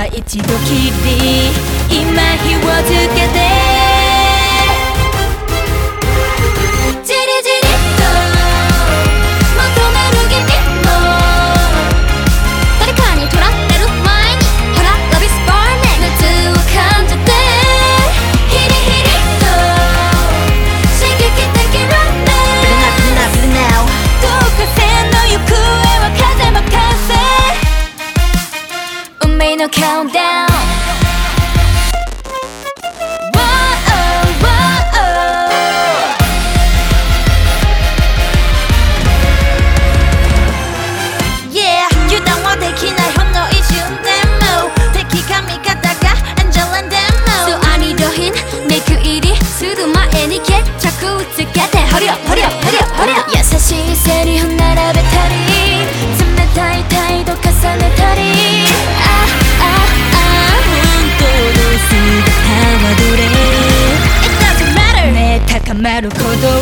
一度きり今火をつけてじりじりと求める君も誰かに取られる前にほら Love is burning 熱を感じてヒリヒリと刺激的ラブ Blue now どうか線の行方は風任せ運命のカウントダウン優しいセリフ並べたり冷たい態度重ねたり本当の姿はどれ It doesn't matter ねえ高まる鼓動